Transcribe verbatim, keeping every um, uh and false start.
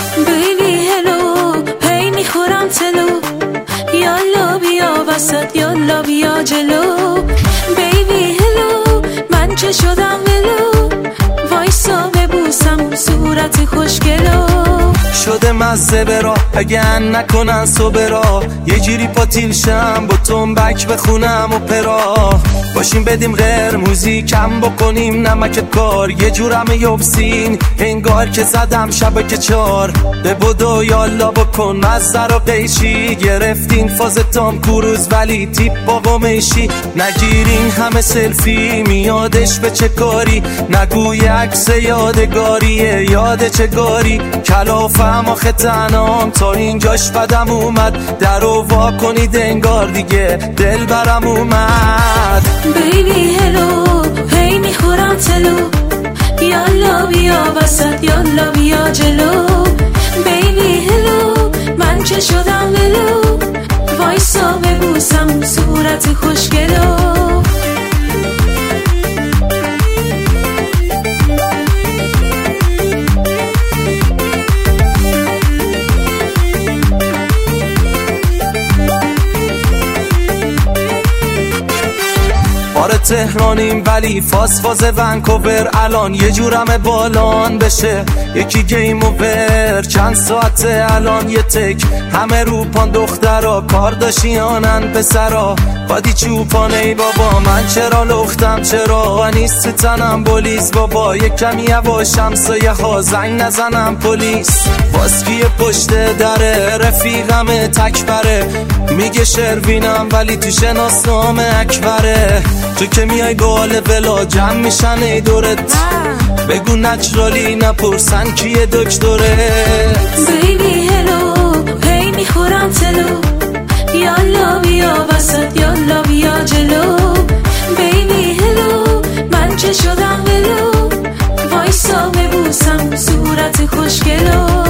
بیبی هلو هی میخورم تلو، یالا بیا وسط یالا بیا جلو. بیبی هلو من چه شدم ولو، وایسا ببوسم صورت خوشگلو. شده مزه برا اگه نکنن صبرا، یه جیری پاتیل شم با تنبک بخونم و پرا. باشیم بدیم غیر موزیکم بکنیم نمک کار، یه جورم یوبسین انگار که زدم شبکه چار. به بدو یالا بکن مزه رو قیشی، گرفتین فاز تام کروز ولی تیپ با قمیشی. نگیرین همه سلفی میادش به چه کاری، نگوی عکس یادگاریه یاد چه گاری. کلافم آخه تنام تا اینجاش بدم اومد، در رو وا کنید انگار دیگه دل برم اومد. بیبی هلو هی میخورم تلو، یالا بیا وسط یالا بیا جلو. بیبی هلو من چه شدم ولو، وایسا ببوسم صورت خوشگلو. آره تهرانیم ولی فاز فاز ونکوور، الان یه جورم بالان بشه یکی گیم اوور. چند ساعته الان یه تک همه رو پان دخترا، کار داشیانن پسرا بادی چوپانه. ای بابا من چرا لختم چرا نیست تو تنم بولیس، بابا یک کمی یواشم سایه ها زنگ نزنم پلیس. باسکی پشت دره رفیقم تکبره، میگه شروینم ولی تو شناسنامه اکبره. تو که میای گال بلا جمع میشن ای دورت، بگو نچرالی نپرسن کیه دکتره. بیبی هلو هی میخورم تلو، یالا بیا وسط یالا بیا جلو. بیبی هلو من چه شدم ولو، وایسا ببوسم صورت خوشگلو.